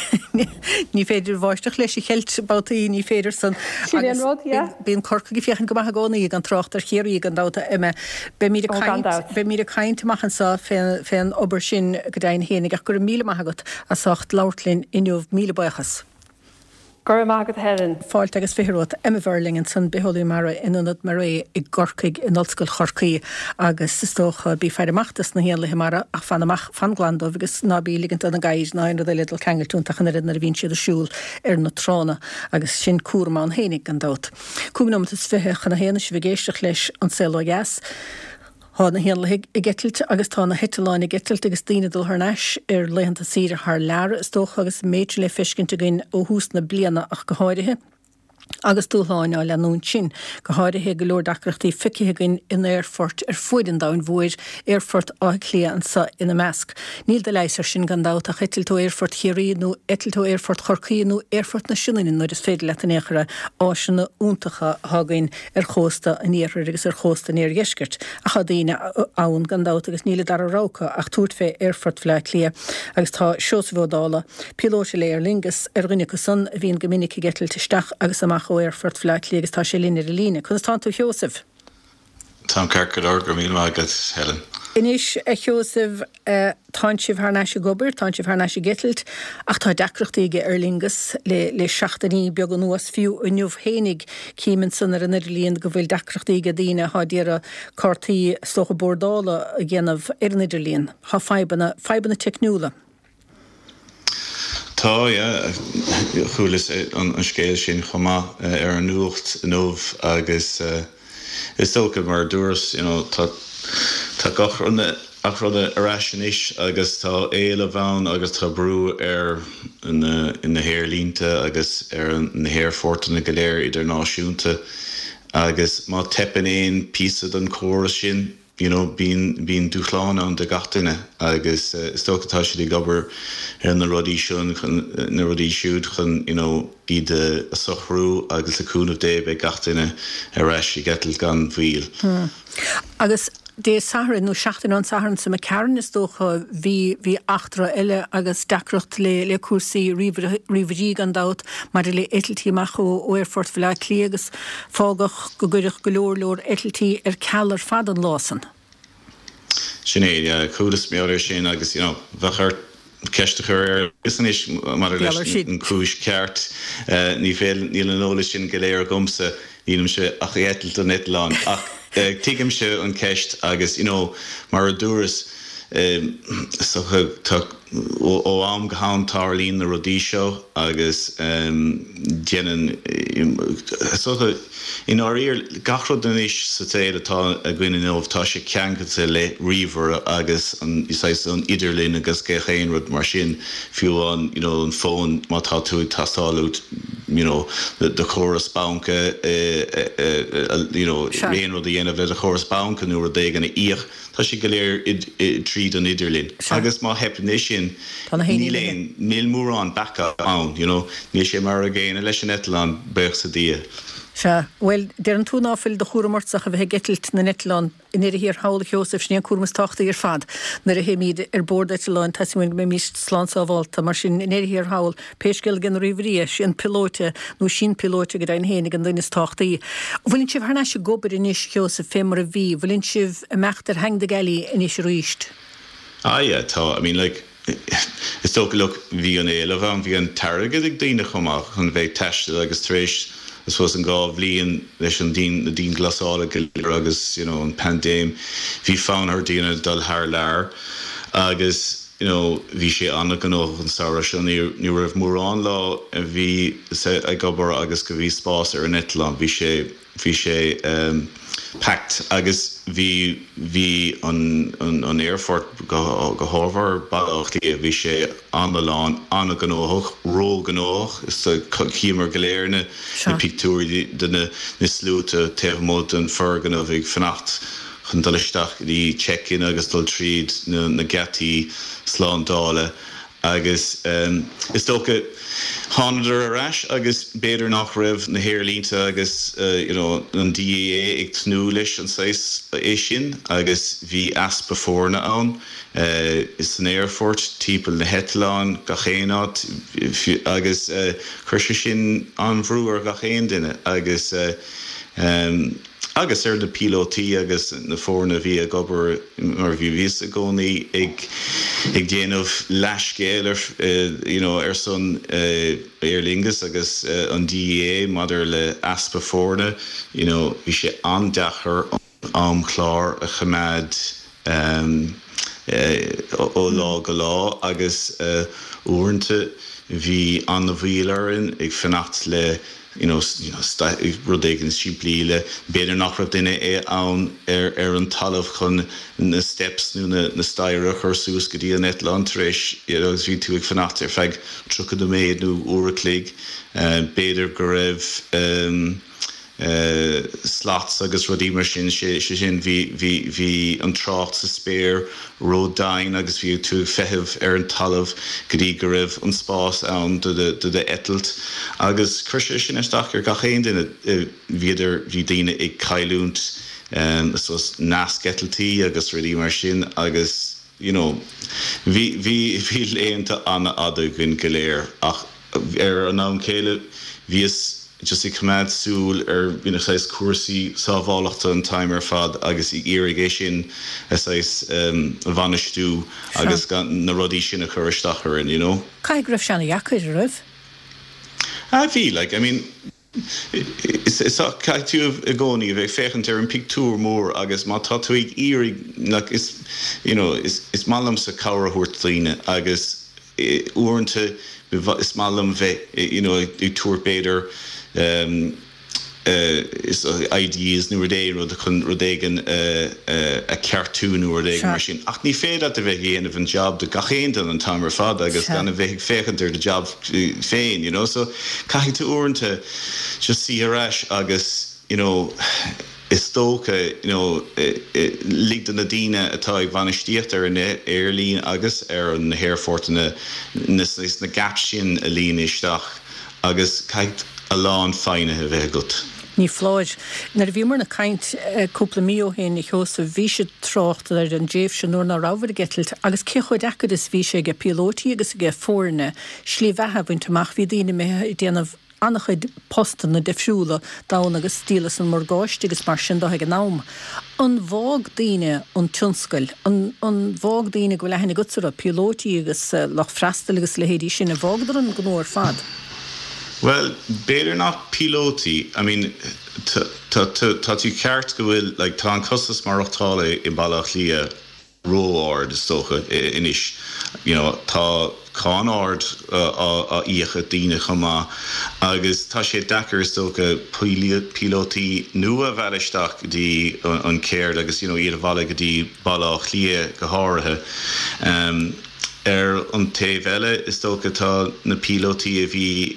Speaker 1: Ní féidir bháisteach leis cheilt bátaí ní féidir san bíon corca go fiochan go maithe gánaí an trocht ar chéirí an dáta imime be mí a caiint machchan sa féin obair sin go dain hénig ach gur míle maigat a sacht láirlinn inniuh míle buchas.
Speaker 3: Gur mágad herin.
Speaker 1: Fáilt agus fihirót Emma Verling san beholú mara inionad mar ré I gorcaig in nolscoil Chorcaí agus istócha bí fearachtas na héanla mara ach fan glandóh agus nábí ligint an gaiid ná an lidal cheangailtúntaach an rinnar bhín siad a siúl ar na trána agus sin cuaramán hénig an dát. Cúmnamas fithe na héana si bh géisteach leis an CLOS. Tá na héanla I getilt agus tá na hetaláin I getilt agus daine dul thneis ar leihananta síre th lear istócha agus méidir le fiscinnta gin ó hús na bliana ach go háirithe. Agus dúláin á leanún sin go háirithe go leor dacreachtaí ficithe gin in airfort ar fuidan dain bhuair airfort á cléan sa ina measc. Níl de leiser sin gandát a chetiltó airfort chéiríú, etiltó airfort Chorcaíú, airfort na sinnainn nuair is féidir leat an éachra áisina úntacha hagain ar chósta an éar agus ar chósta níor dheisgurt. A cha daine ann gandát agus níle dar a ráca ach túirt fé airfort le clia agus tá seosbhódála pilóise le ar lingus ar rinne go san a bhíon gomininic I getilt isteach agus amach ó airfort fleach agus tá sé lína lína. Chun tá tú Joseph?
Speaker 4: Tá carcador go míle agad Helen.
Speaker 1: Inis Joseph tánsibh thar neise gobar, tánsibh thar neise getilt ach tá decrochtaige ar lingus le seachtaní beag an nuas fiú inniuh hénig címann san ar an Idirlíon go bhfuil decrochtaige daine há díar cartaí stocha bordála a ghéanamh ar an Idirlíon. Tá feibanna technúla.
Speaker 4: Tá chuúlas an scéil sin chomá ar an nuacht nómh agus is tócha mar dúras tá gach ach rud a raisianis agus tá éile bhain agus tá brú ar in na Hairlínta agus ar na Hairforta na Galéir idirnáisiúnta agus má tepan éon písa don chóras sin bín dúchláán an de gatainine agus stochttá sé gobar na rodí siúd chun iad a sochrú agus aúnmh dé be gatainine reis I getal gan bhíl.
Speaker 1: Agus dé saharan nó 16 an saharan sa cearan is dócha bhí achtra eile agus decrocht le cuasaí riomhí an dat mar le etaltíach ó Airfort le lí agus fágach go gurich golóir etaltí ceallar fad an lásan.
Speaker 4: Sinné chuúdas mé sin agus bhechar ceistechar is mar an cúis ceart ní an nóla sin go léir gomsa nílam se ach étalt an Netán ach tuigim se an ceist agus mar a dúras ó am go hántá lín na rodí seo agus déanaan in áír gachrod den is sa téad atá a gcuine nómhtá sé ceangacha le riomhar agus an idirlín agus chéchéon rud mar sin fiúán an fón má tá tú tastáút de choras banca réon rud a dhéanamh le a choras banca nuair a d ganna íoch tá sé go léir tríd an idirlín. Agus má hepaní sin níl mórrán bacha ann, níl sé mar a géine leis an Netán bech sa dia.
Speaker 1: Well, der an túnáfil de chóramortach a bheit getalt na Netán in hir hála Joseph sníon cuamas táchta fad nar a héimiid bord Netán taisiúin mé míist sláánsáháilta mar sin in hir háil péisgil gan riomhrí sin pilóte nó sin pilóte go dain hénig an duine táchtaí. Bhfuilinn sibh harna se gobar inis Joseph fémar a bhí, bhfuilinn sibh a meachtar hang de geí inis ríist.
Speaker 4: Tá, is tó go bhí an éile bh bhí an targad ag daine chumach chun bheith teiste agus trééis was an gá bblion leis an dín glasála agus an pandéim hí fán ar díine dul thar lear agus bhí sé anna gan an saoire sin ní raibh mórrán lá a bhí ag gobar agus go bhí spás ar an Netán bhí sé pact agus bhí an Airfort go hábhar bailachtaí bhí sé an na lán anna gnóch ró gnóch is címar goléirne na pictúí duna na slúta tehmód an fergan a bhíh fannacht chun dalisteach í check-in agus dul tríd na gataí sláándála agus is tócha hánadar arás agus béidir nach raibh na Hairlínta agus an DEA ag tnú leis an sais é sin agus bhí aspa fórna ann is an Airfort típal na Hetláin gachéanaat agus chuirse sin an bhrúar gachéan duine agus agus de pilotí agus na fórna bhí a gobar mar bhí ví a gcónaí ag déanamh leiscéal ar son Aerlingus agus an DEA madidir le aspa fórna bhí sé andachar am chlár a chaméad ó lá go lá agus uaireanta bhí an na bhílarin ag fannacht le rudéigen siplíle beidir nach raibh duine é ann ar an talamh chun na steps nó na staire chursús go dtí an Netán éis agus bhí tú ag fannacht ar feig trucha do méid nó uairclaigh beidir go raibh slats agus rudí mar sin sin bhí an trácht sa spéir ródáin agus bhí tú fethimh ar an talamh go dtí go raibh an spás ann de etalt agus chuir sin isteach ar gachéon duine bhí daine ag cailúnt was nascetaltaí agus rudí mar sin agus bhí léonanta anna ada gin go léir ach ar an am céile bhíos just I command súl seis cuasaí sábhálachta an timer fad agus I irrigé sin seis bhanistú agus na rodí sin a chuirstachar
Speaker 1: Cai raibh sena jacuir raibh?
Speaker 4: Bhí, is caiitiúh a gcónaí bheith féchant ar an pictúr mór agus má tá tú ag irig is mallam sa cabharthuairt líine agus uaireanta is mallam bheith I túrbéidir is ideas nu dé rud chun rudéigen a cartoon nu dé mar sin. Ach ní féad a bheith géanamh an job de gachéan an timer fad agus gan a bheith féchantar de job féin, so caiith tú uaireanta just si arás agus is tócha lígta na daine atá ag bhanistíocht ar an airlín agus ar an Airfort na gap sin a líon isteach agus caiit a lán féinithe bheith agat.
Speaker 1: Ní fláid nar bhí mar na caint cúpla mío héin i chósa bhí sé trácht ar an déobh sin nuair na rábhar getailt agus cechuid acad is bhí sé go pilótaí agus go fórne slí bheitthe bhaint amach bhí daine mé déanamh annachchuid postan na defisiúla dána agus stílas an margáist agus mar sin dá an nám. An bhág daine an tionscail, an bhág daine go lehanna gutsara pilótaí agus lech freistal agus lehéadí sin a bhágdar an gnóir fad.
Speaker 4: Well, better not piloti. I mean, tá tú ceart go bhfuil tá an costas marachtála I Ballach Lia róáard stocha inis. Tá cánáard a íocha daine chumá agus tá sé dechar stocha piloti nua bheileisteach dí an céir agus iad a bhela go dtí Ballach Lia go háirithe. An taobh is tócha tá na piloti a bhí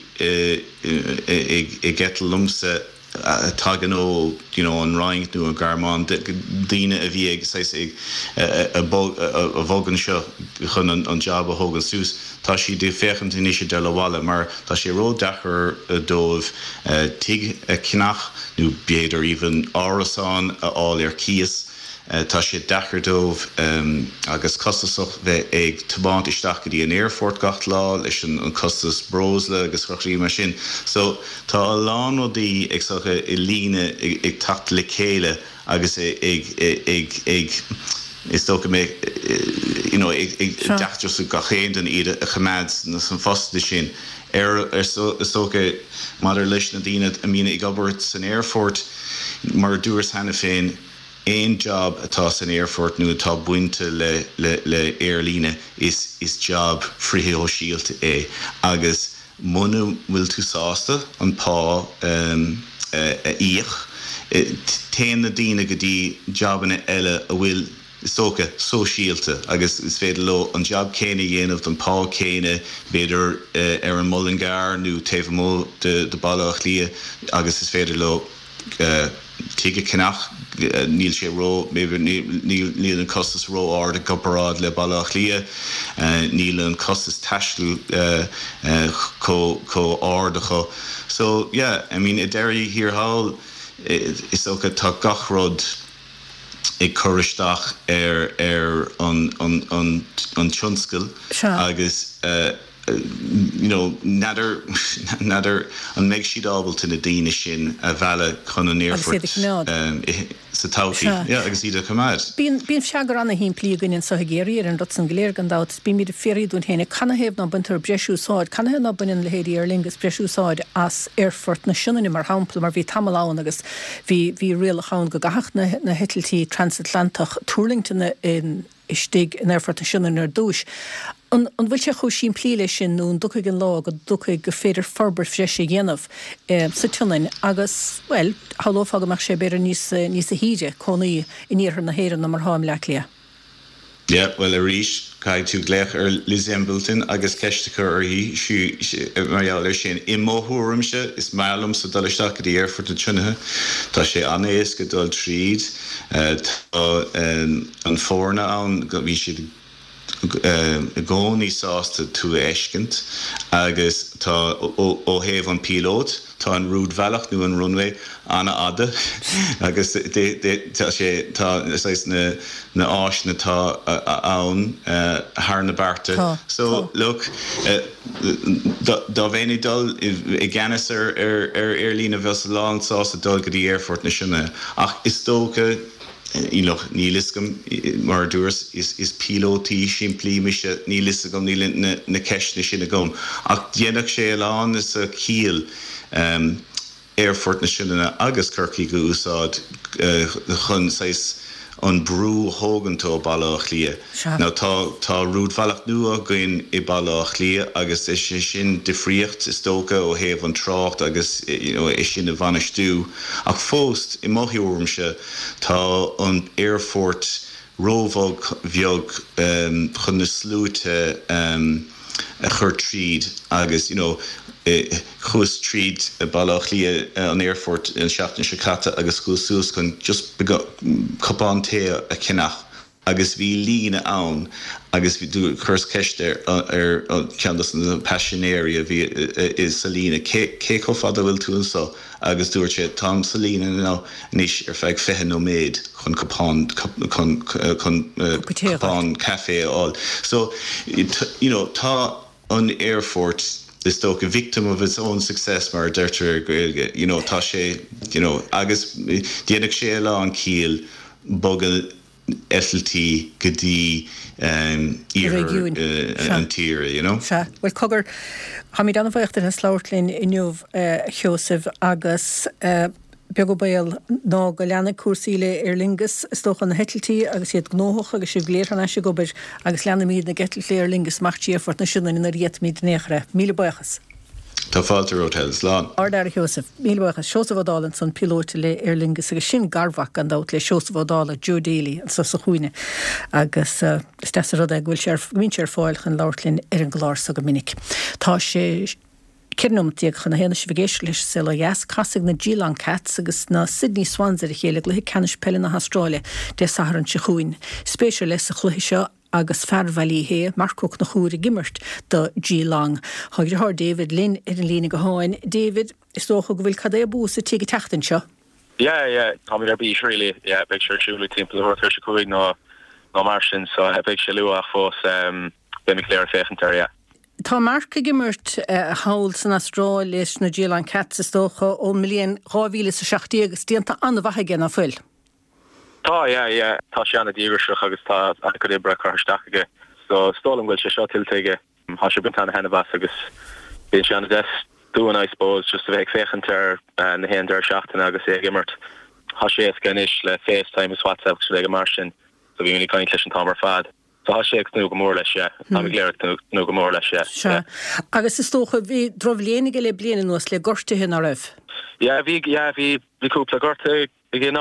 Speaker 4: I get lumsa tag an ó an roingt nó a garmán daine a bhí a bógan seo chun an job a thógan sús. Tá si dé féchant in isise de le bhile, mar tá sé ró dechar dómh tuig cinach nó béidir even árasán a áil ar cías. Tá sé dechar dómh agus costasach bheith ag tabáint isteach go dtí an Airfort gach lá leis an costas brósla agus chochrí mar sin. So tá a lán ó dí ag socha I líne ag tacht le chéile agus ag is tócha mé ag deachtar go chéan den iad a chamáid na san fosta sin. Is tócha mar leis na daine a mína ag obair san Airfort mar dúras hena féin ein job atá san Airfort nu atá buinte le airlíne is job frihé ó síalte agus muna bhfuil tú sásta an pá íoch téan na daine go dtí jobanna eile a bhfuil sóca síalte agus is féidir lo an job céine dhéanamh an pá céine beidir ar an Mullingar nó taobh mó de Ballach Lia agus is féidir lo Tige cinach níl sé ró níl an costas ró áard a goparád le Ballach Lia níl an costas taistil có ádacha. So yeah, I mean I deirí hir hall is ook tá gachrod ag choristeach ar an tionscail agus nadir an méid siad ábalta na daine sin a bheile chun an Airfort sa tátaí agus iad a cumáid.
Speaker 1: Bíon seagar anna hín plí gine sa géirí an rot an gléir gan dát bí míad féríún héna canahéh ná buntar breisiúsáid, canahe ná buin lehéirí ar lingus breisiúsáid as Airfort na sinna mar hampla mar bhí tamán agus bhí réal chaán go gaach na hetiltí transatlantach túrlingtena in istig in Airfort na sinna ar dúis. An bhfuil se chu sin plíile sin nó ducha an lá go ducha go féidir forbar freise dhéanamh sa tunain agus, well, hallófag amach sé beidir níos a híide conaí iníorthar na héireann na mar háim le lia.
Speaker 4: Yeah, well, a ríis caiid tú gléach ar Lisembleton agus ceistechar ar hí marall ar sin I móthúramse is málam sa dolisteach go dtí Airfort na Tunaithe. Tá sé anéis go dul tríd an fórna an go bhí siad gcónaí sásta tú éiscint agus tá ó héamh an pilót tá an rúd bhealach nó an runway anna ada agus tá sé na áisna tá ann thar na barta. So look, dá bhéine dul I gceannas ar airlína bheits lán sásta dul go dtí Airfort na sinna ach is tócha níliscom mar dúras is pilótaí siimplí mise níliscom níl na ceisna sinna gom. Ach déanach sé lán is a cíal Airfort na sinna agus Kirky go úsáid chun sais an brú hógantó Ballach Lia. Now tá rúd bhealach nua goin I Ballach Lia agus is sin difriocht is tócha ó héamh an trácht agus is sin a bhanistú. Ach fóst I mothiúramse tá an Airfort róbhag bheag chun na slúte a chur tríd agus chus tríd bailach lia an airfort in seachtain Chicata agus gúsús chun just copán té a cinnach agus bhí lína ann agus bhí dú chus ceiste ar ceandas na passionéria bhí is sa lína cé có fada bhfuil tú so agus dúir sé tám sa lína ná níos ar feidh fithe nó méid chun copán café all. So, tá an airfort is stoke a victim of its own success mar derter goelge, tá sé, agus dienig sé lá an kiel bogel SLT gedi an tíre,
Speaker 1: Well cogur ha mi dan bhaocht an slautlin inniuh Joseph agus Bego bail ná go leanna cuasíle lingus stoch an hetiltí agus iad gnóch agus sib léir an eise gobeir agus leanna míad na getil léir lingus martíífort na sinna in riet míad néchre. Míle buchas.
Speaker 4: Tá fáiltar hotels lá.
Speaker 1: Ardar Joseph, míle buchas Joseph O'Donnell son pilóte le lingus agus sin garbhach an dát le Joseph O'Donnell Joe Daly an sa chuine agus stes rud ag bhfuil vín fáil an láirlinn an glár sa go minic. Tá sé Cirnomtíag chuna héna sibhgéis leis sila jas casig na Geelong Cats agus na Sydney Swans ar chéile le canis pellin na Australia de Saharan Chichuin. Spéisiir leis a chluhi seo agus fearhhelí hé marcóch na chúra gimmert do Geelong. Háidir thar David Lynn ar an lína go háin. David, is tócha go bhfuil cadé bús a tíige teachtain seo?
Speaker 5: Yeah, Tommy there be really, big sure truly team to the North Chichuin no marsin, so big shalua fós be me clear fechantar, yeah.
Speaker 1: Tá marca gimmert hawl san Austrráil leis na Geelong Cats is tócha ó million 2060 agus tíanta anna bhaithe gen a fuil.
Speaker 5: Tá, tá sé anna díirseach agus tá a go ibra chuisteige. So stólam bhfuil sé seo tilteige. Tá sé bint anna hena bas agus bíon sé anna des dúan, I suppose, just a bheith fechantar na héandar seachtain agus é gimmert. Tá sé ganis le FaceTime is WhatsApp go le go mar sin, so bhí minic caint leis an támar fad. So ha sé nú go mór leis, Tá léir nú go mór leis.
Speaker 1: Agus is tócha bhí dromhléanaige le bliana nuas le gorte hin a raibh?
Speaker 5: Bhí cúpla gorte ag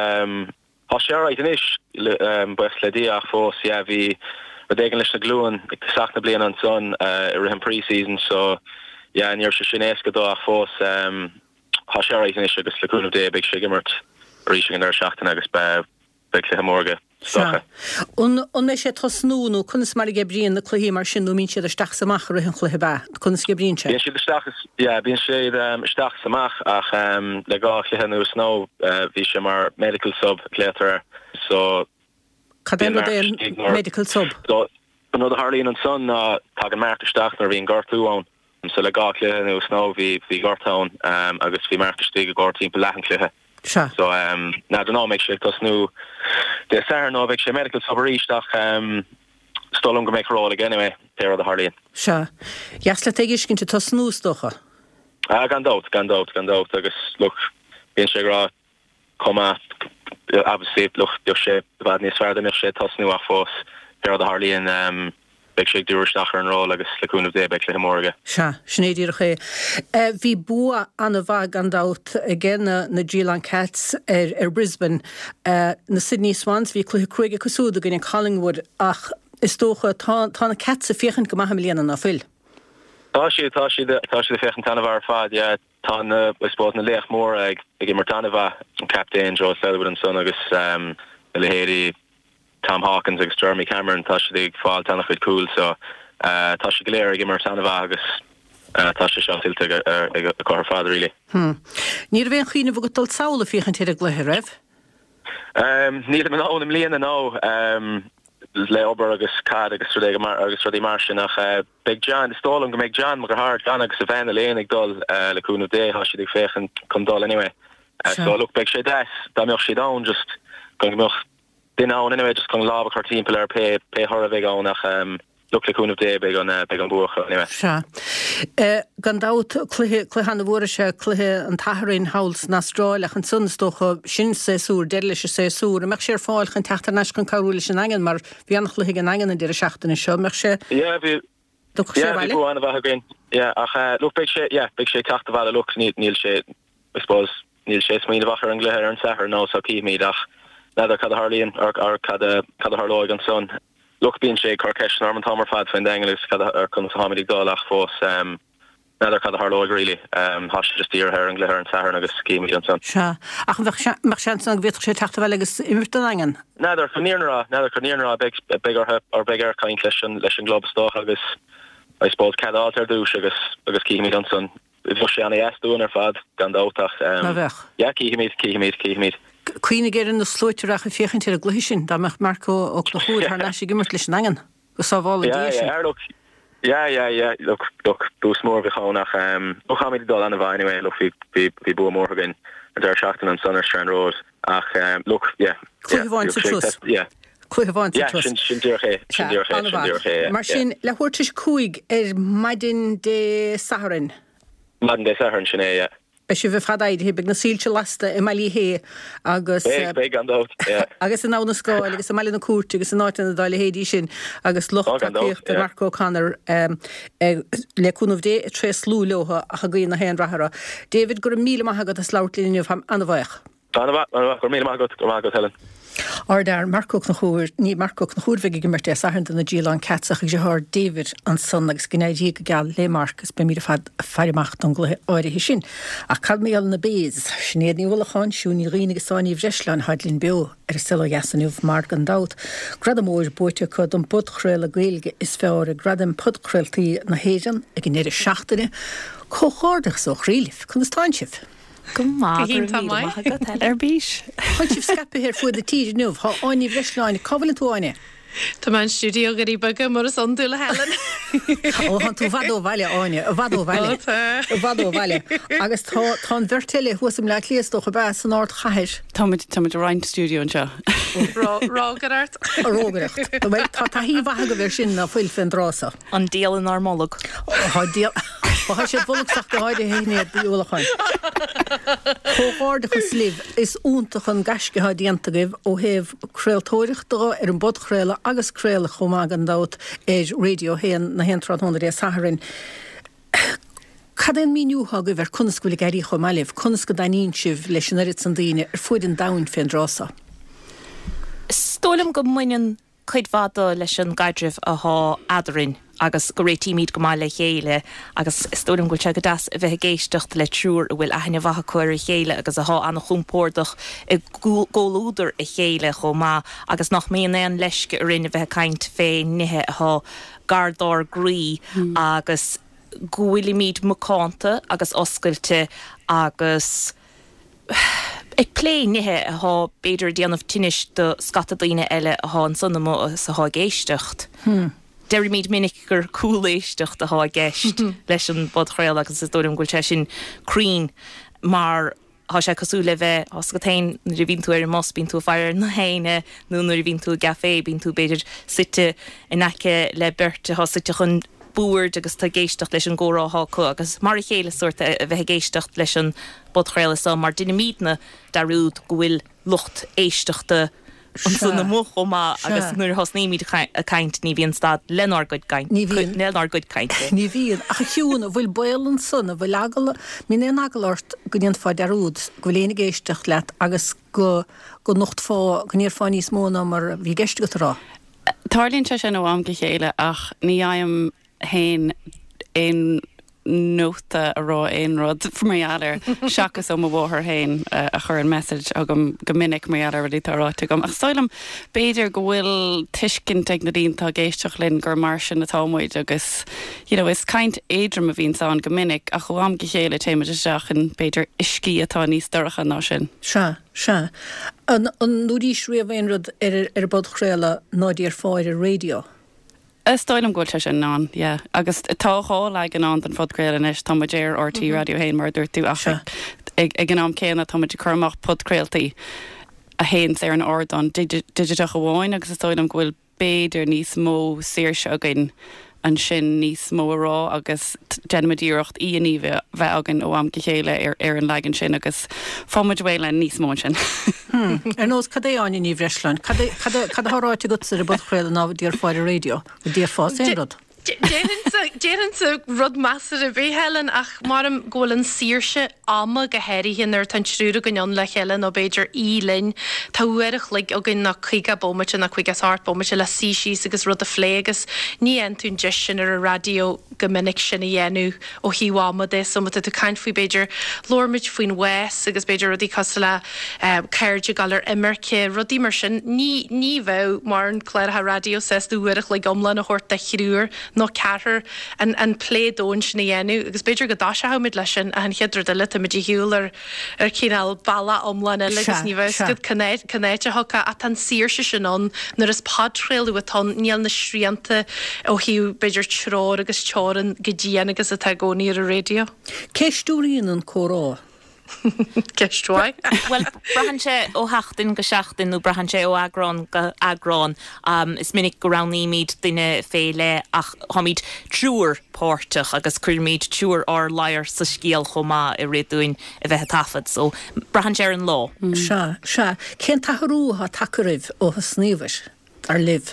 Speaker 5: Tá sé ráid inis bues le díach fós, bhí dégan leis na glúan ag teach na blian an son ar an pre-season, so níor se sinnéas go dó ach fós Tá sé ráid inis agus leúnmh dé beag sé gimmert ríising an ar seachtain agus beag le mórga.
Speaker 1: On mé sé tosnúnú chunas mar gebríon na chluhí mar sinú mín siad isteach samach ar an chluhí ba. Chunas gebríon sé?
Speaker 5: Bíon siad isteach samach ach le gá chluhanú snow bhí sé mar medical sub létar, so
Speaker 1: Cadén medical sub?
Speaker 5: No the Harlín an son tag an mark isteach nar bhíon gartúán, so le gá chluhanú snow bhí gartán agus bhí mark isteach go gartín pe lechan chluhe.
Speaker 1: So
Speaker 5: na do ná make sé tosnú de Sarah no sé medical subríach stolum go make roll anyway there the Harlín.
Speaker 1: Se. Jas le teigis cinnte tosnú stocha?
Speaker 5: Gandát agus look bíon sé rá comma obviously look jo sé bad níos fearr me sé tosnú ach fós there the Harlín big sé dúirteach an rá agus leúnmh dé beag le mórga.
Speaker 1: Se, snéidir ché. Bhí bua anna bha gandát gena na Geelong Cats ar Brisbane na Sydney Swans bhí chuige cosúda gin Collingwood ach is tócha tá na Cats a fiochan go maithe milliana na fuil.
Speaker 5: Tá sé de fechan tanna bhar fad, tá na spós na léach mór ag mar tanna bha an captain Joe Selwood an son agus le héirí Tom Hawkins agus Jeremy Cameron tá sé fáil tanna chuid cool, so tá sé go léir ag mar tanna bha agus tá sé seo tilte ag chuir fad rilí.
Speaker 1: Níor bhéon chuoine bh go dul saola fiochan tíad ag lethe raibh?
Speaker 5: Níl man ónam líana nó le obair agus cad agus rudí mar sin nach Big John stólam go méid John mar go hard gan agus a bhein a léana ag dul leúnmh dé há siad ag féchan chun dul anyway. So look beag sé des dá meoch sé da just go meoch din á anyway just chun lábh chu timppla ar pe thora bheith á nach look leúnmh dé beag an bucha anyway.
Speaker 1: Se. Gandát chluhanna bhra se cluthe an tathraín háils na Austrráileach an sunstocha sin séúr deile se séúr, a meach sé fáil chun teachtar neis chun cabhúla sin agan mar bhí annach chluigh an agan de seachtainna seo meach sé.
Speaker 5: Bhí anna bheit again. Ach look beag sé teachta bhile look níl sé I suppose níl sé smíad bhachar an gluthir an sahar nó sa píimiid ach neidir cad a Harlíon ar cad a Harlóig an son. Look bíon sé carceis norman támar fad faoin engelis cad ar chun hamid dálach fós Neither cad harlog really. Has just dear her and glitter and sahar agus scheme Johnson.
Speaker 1: Sha. Ach mach chance ang weet sé tacht wel agus immertangen.
Speaker 5: Neither Conirna bigger hip or bigger kind lesson globe stock agus I suppose cad alter do agus Keith Johnson. If was an yes doing her fad gan outach. Ja Keith meet.
Speaker 1: Queen ger in de sloiterach a fichen til gluisin, da mach Marco ook de goed haar nasje gemmertlichen angen. We saw all the
Speaker 5: Yeah. Look, do's more we gaan nach nog gaan we die dol aan de wijn anyway. Look, we boer morgen en daar schachten en Sunner Strand Road. Ach, look, yeah.
Speaker 1: Maar sin le hoortjes koig Madin de Saharin.
Speaker 5: Madin de Saharin, ja.
Speaker 1: Bes je vradaid heb ik na sílte laste in Mali he agus
Speaker 5: big and out
Speaker 1: agus in na sco agus Mali na koort agus in in de hédi sin agus loch Marco Connor le kun of de tres lulo a go na hen rahara David go mile ma hagad a slautlínu fam an bhaich
Speaker 5: go mile ma go Helen
Speaker 1: Or daar Marco Knochoer, ní Marco Knochoervig gemert sahand na Gilan Katsach je haar David an sonnags gneidí gal le Marcus be mir fad farmacht an glo áiri hisin. A cad mé al na bés, snéad ní bhlachan siúní rinig sáí bhreislan hadlín beo silo jasanúh Mark an daut. Gradamóir boite chud an budchréil a gailge is fear a gradam pudchréiltaí na héan ag gnéidir seachtaine, cóchádach so rílif, chun stáintsif.
Speaker 2: Come on, Erbís.
Speaker 1: Wat je scappe hier voor de tiid nu? Ha Annie Vresline, kabbelen toe Annie.
Speaker 6: Tá man studio go bag mar an dúla Helen.
Speaker 1: Oh, han tú vadó bhaile Annie, vadó bhaile. Agus tá vertile huasam le líastoch a bas an ort chair.
Speaker 7: Tá rein studio an seo.
Speaker 6: Rágart.
Speaker 1: Rógaracht. Tá hí bhaga bhir sin na fuil fin drása.
Speaker 2: An díal in armolog.
Speaker 1: Ha díal. Ha sé bolachach go háide héine dúlachan. Cóáde sliv is úntaach an gasce ha diantagibh ó heh creiltóireach dá an bodchréile agus créile chomá an dát radio héan na hentrad é Saharin. Cadén míniuha go bhar cunscoil geirí chomáileh, cunsco daín sibh leis an rit an daine fuid an dain féin rása.
Speaker 2: Stólam go muinen chuid fada leis an gaidrih a há adarin. Agus go réití míad go máile chéile agus stólam goil se go das a bheith géistecht le trúr a bhfuil aithne bhatha chuir a chéile agus a há anna chumpórdach i ggóúidir a chéile go má agus nach mé an leisce rinne bheith caint fé nithe a há gardár grí agus gohfuil míad macánta agus oscailte agus ag plé nithe a há beidir déanamh tinis do scatadaine eile a há an sonnamó sa há géistecht. Deir míad minic gur cúléisteach a há gceist leis an bodchréil agus is dóm goil sin crín mar há sé cosú le bheith os go tain nuair bhín tú ar an mos bín tú fear na héine nó nuair bhín tú gafé bín tú beidir site in aice le berte há site chun búir agus tá géisteach leis an ggóráthá chu agus mar chéile suirta a bheith géisteach leis an bodchréil sa mar duine míadna darúd go bhfuil lucht éisteachta an sunna moch má agus nuair hosnéimiid a caint ní bhíon stad lenar good caint. Lenar good caint.
Speaker 1: Ní bhíon a chiúna bhfuil bail an sunna bhfuil agala mí é agalart go dtíon fáid arúd go léana géisteach leat agus go nocht fá go níor fá níos móna mar bhí geiste go rá.
Speaker 7: Tarlíonn se sin óam go chéile ach ní aim hain in nóta a rá ein rod fmaialar seachas ó bhthar hain a chur an message agam go minic maialar a dtítarráte gom. Ach stoilm beidir go bhfuil tuiscin ag na dínta géisteach linn gur mar sin na támuid agus is caint éadrom a bhínán go minic a chuam go chéile téime seach an beidir iscí atá níos doracha ná sin.
Speaker 1: Se. An núdís riamh ein rud ar bod chréile nádí ar fáir a radio.
Speaker 7: Stoilm goil se sin ná, agus táá le an an fodcréil inis tá déir RT radio héin mar dúirtú acha ag an am céanna tá chumach podcréiltaí a héin sé an ordan digideach a bháin agus stoilm gohfuil béidir níos mó séirse agin an sin níos mó rá agus genmadíocht íoní bheith agan ó am go chéile ar an legan sin agus fáid bhile níos mó sin.
Speaker 1: Ar nós cad é aine ní Bhreislein, cad háráte go ar a bodchréile ná dtíar fáid a radio, a dtíar fás éad?
Speaker 6: Déan sa rud massar a bhí Helen ach marm ggólan síirse ama go heirí hinnar tan trúra gon le Helen ó Beiidir ílinn táhuiirech le a gin nach chuige bommate nach chuige art bommate le síí agus rud a phlégus ní an tún de sin ar a radio gomininic sin na dhéennn ó híháma dé so tú caiint faoi Beiidir lormid faoin West agus Beiidir rudí cos le ceirde galar immerce rudí mar sin ní bheith mar an chléir ha radio ses dúhuiirech le gomlan a hort de chiúr nó ceathir an plédóin sin na dhéennn agus Beiidir go dáise haid lei sin a an chiidir de lit mid hiúlar ar cíál balla omlan legus ní bheith go canéite hocha a tan síirse sinón nar is padréilú atá níal na sríanta ó hiú Beiidir trár agus teáran go ddíana agus a gcóí ar a radio.
Speaker 1: Ceistúíon an chorá.
Speaker 6: Ceistúid?
Speaker 8: Well, brahan sé ó heachtain go seachtain nó brahan sé ó agrán go agrán is minic go raníimiid duine féile ach thoid trúr pórteach agus cuiirmid trúr á lair sa scíal chomá I réúin a bheith tafad so brahan sé an lá.
Speaker 1: Se cén tathrú ha takeirh ó sníomhais ar liv.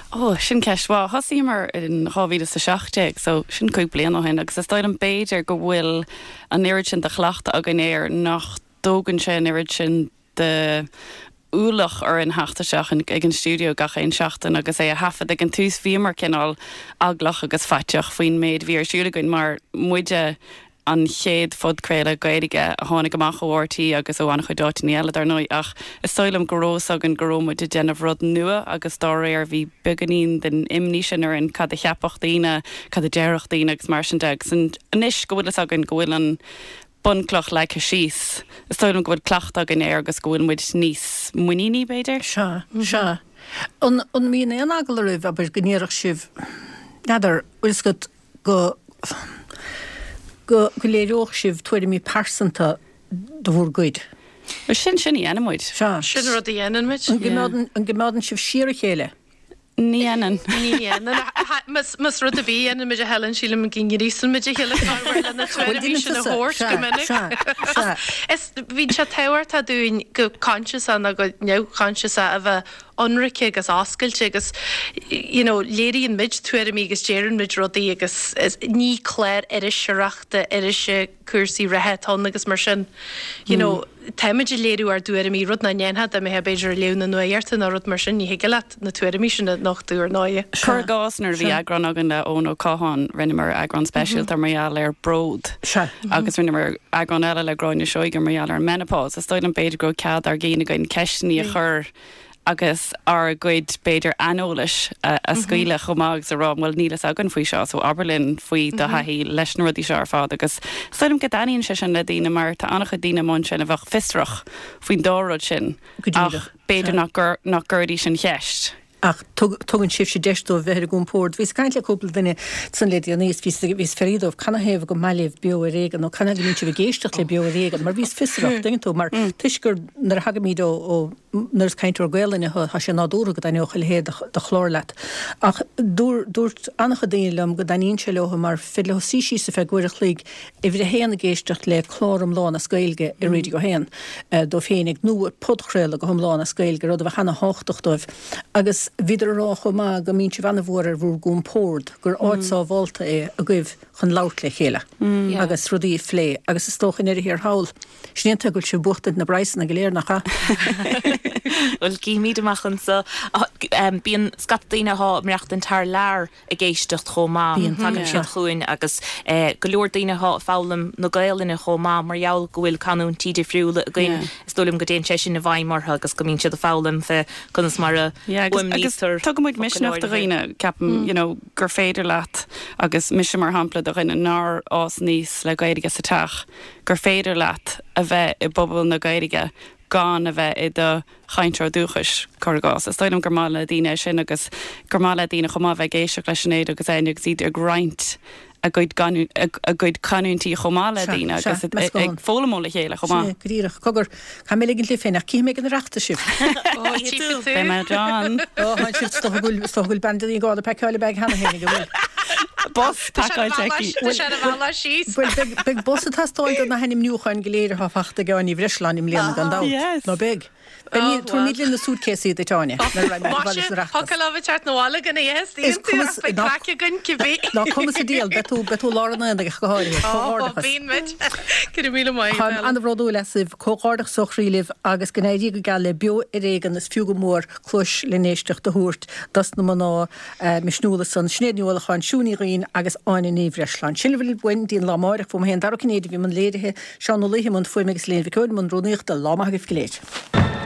Speaker 7: Sin ceisá hosí mar in ráhíide sa 16 so sin cúig blian ó hen agus is stoid an Beiidir go bhfuil an iiri sin de chhlaachta a gan éir nach dógan sé an iiri sin de úlach ar an heachtaseach ag an stúdio gacha in seachtain agus é a hafad ag an tús bhímar cinál aglach agus faiteach faoin méid bhí ar siúlagain mar muide an chéad fodcréile gaiige a tháinig amach óirtaí agus ó annach chudátaí eile ar nó ach is stoilm gorós ag an gorómid de déanamh rud nua agus dá réir bhí beganín den imní sin ar an cad a cheapach daine cad a déireach daine agus mar sin deag san inis go bhfuil ag an gohfuil an bunclach le a síos. Is stoilm go bhfuil clacht ag an éir agus go bhfuil muid níos muoíní Beiidir?
Speaker 1: Se. An míon éon agal rih a gur gníireach sibh neidir uiscot go léireoch sibh tuaidir mí persanta do bhór guid.
Speaker 7: Sin dhéanamid.
Speaker 6: Sin rud a dhéanamid?
Speaker 1: An gemádan sibh siar a chéile.
Speaker 7: Ní anan.
Speaker 6: Mas rud a bhí anamid a Helen síle an gin rísan mid heile na television a hort gomininic. Is bhín se tehairt a dún go conscious an a go neoconscious a bheith onrice agus oscailte agus léiríon mid tuairimí agus déann mid rudaí agus ní chléir iris seachta irise cuasaí rathetá agus mar sin Táimeid léirú ar dúirimí rud na néanhad a mé Beiidir leúna nuirta na rud mar sin ní hiige leat na tuairimí sinna nach dúr náide.
Speaker 7: Chur gásnar bhí agran agan le ón ó cáán rinnemar agran speisialt ar marall ar brod agus rinnemar agran eile le groinne seoige marall ar menopás. Is stoid an Beiidir go cead ar géine goin ceisní a chur agus ar goid Beiidir anolais a scuile chomágus a rá bhfuil nílas agan faoi seo so Aberlin faoi do haí leis na rudí seo ar fád agus stoilm go daíonn se sin le dtíine mar tá annach dtíine món sin a bheith fistrach faoin dárad sin ach Beiidir nach gurdí sin cheist.
Speaker 1: Ach tugann sibh sé deistú bheith gún pórt. Vís caiint le cúpla duine san le níos vís ferídómh canna héh go mailéh bio a régan ó canna gnín si bh géisteach le bio a régan, mar vís fisrach dingtó mar tuisgur nar hagamíd ó nurs caiintear gweiline ha sé nádúra go daine ochil héad de chlór leat. Ach dúirt annach daonlam go daíonn se leha mar fi le síí sa feh gcuireach lí I bhí a héanana géisteach le chlóm lán a scailge I réidir go héan do féinnig nuair podchréile go thom lán a scailge rud a bh chena háchtdóibh agus viidir rách ó má go mín si bhena bhór ar bhúr gún pórt gur áitsá bhálta é a goibh chun lát le chéile agus rudí flé agus is tóchan ar hir haul snéanta goil se buchtad na breisanna go léir nachcha.
Speaker 8: Well cí míad amachchan sa bíon scataíine há mreacht an tar lear a géisteach chomá tagan siad chuin agus go leor daoine há fálam na gailina chomá mar jaall go bhfuil canún tíidir friúla a gin istólim go déon sé sin na bhaimmartha agus go mín siad a fálam fe chunas mar a
Speaker 7: tugamid misisnacht a réine ceapan gur féidir leat agus mis mar hampla a rinne ná ás níos le gaiige sa teach gur féidir leat a bheith I bobbal na gaiige gan a bheith I do chaintear dúchas chugás. Is stoidm gur mála dtíine sin agus gur mála dtíine chumá bheith géisioach leis sinnéad agus éananig siad a griint a goid canúntí chomála dtíine agus ag fólamóla chéile chumá.
Speaker 1: Gríireach cogur cha mé ginn li féinach cí mé an reachta sib.
Speaker 7: Bé me John.
Speaker 1: Han si stohfuil bandí gáda peáile beg hena hénig go bhfuil.
Speaker 7: Bos takáil teki.
Speaker 1: Beg bos a tastáid na hennim nniuchain goléidir ha fachta gáin í Bhrislan im léana gan dá. No beg. Mílín na súdcéí de teáine
Speaker 6: Hoáit nóála gan éhéas crace gunn cibé.
Speaker 1: Ná cum sa díal betú lána go háir
Speaker 6: Gu mí mai.
Speaker 1: an bhróú le sih cóádaach sochrílih agus gnéidí go gal le bio i régan is fiú go mór chluis lenéisteach do thuút das na ná misnúla san snéúla chuin siúnííon agus aine níomhreislein. Sinhfuil buin dín lámáireach fum hen dar cinnéidir bhí man léirithe seán léhimún foiimigus léon bhicúin man rúníocht a lámaigh léit.